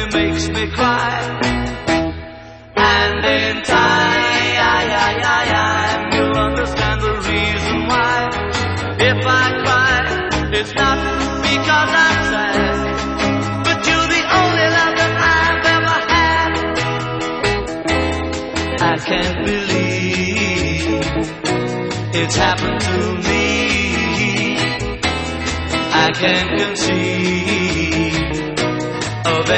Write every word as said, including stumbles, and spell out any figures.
makes me cry. And in time, you'll understand the reason why. If I cry, it's not because I'm sad, but you're the only love that I've ever had. I can't believe it's happened to me. I can't conceive of